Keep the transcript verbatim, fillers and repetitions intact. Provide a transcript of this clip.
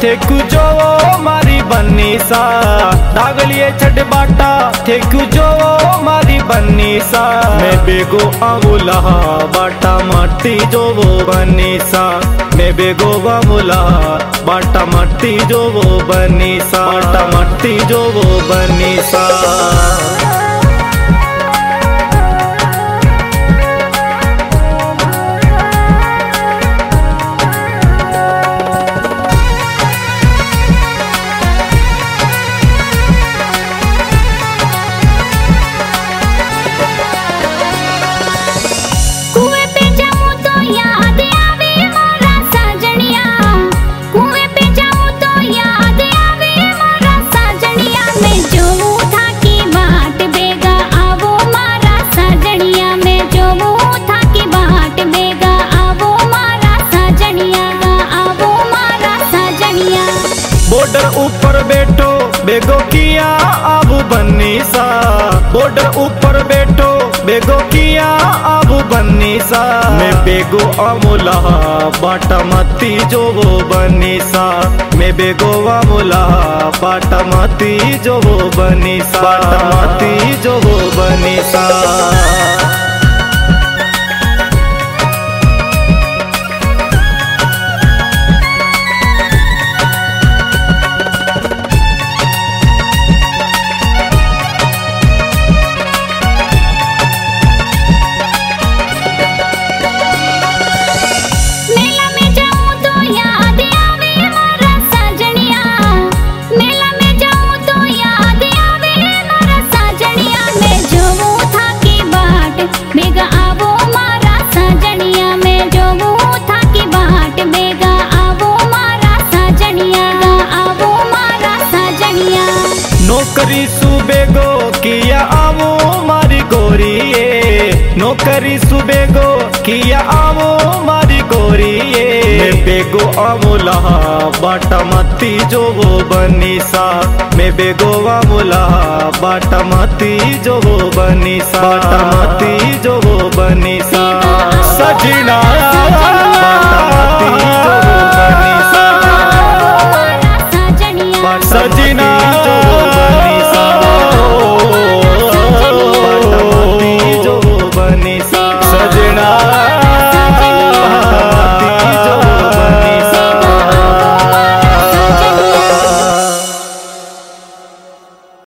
थेकु जो मारी बन्नी सा दागलिए छठ बाटा थेकु जो मारी बन्नी सा मैं बेगो आमुला बाटा मट्टी जो वो बन्नी सा मैं बेगो आमुला बाटा मट्टी जो वो बन्नी सा बाटा मट्टी जो वो बन्नी सा। बॉर्डर ऊपर बैठो बेगो किया आबू बन्नी सा बॉर्डर ऊपर बैठो बेगो किया आबू बन्नी सा मैं बेगो आमुला बाटा मती जो वो बन्नी सा मैं बेगो आमुला बाटा मती जो वो बन्नी सा बाटा मती जो वो बन्नी सा। नौकरी सुबेगो किया आवो मारी गोरिए नौकरी सुबेगो किया आवो मारी गोरिए मैं बेगो आमुला बाटा मती जो वो बन्नी सा मैं बेगो आमुला बाटा मती जो वो बन्नी सा बाटा मती जो वो बन्नी सा।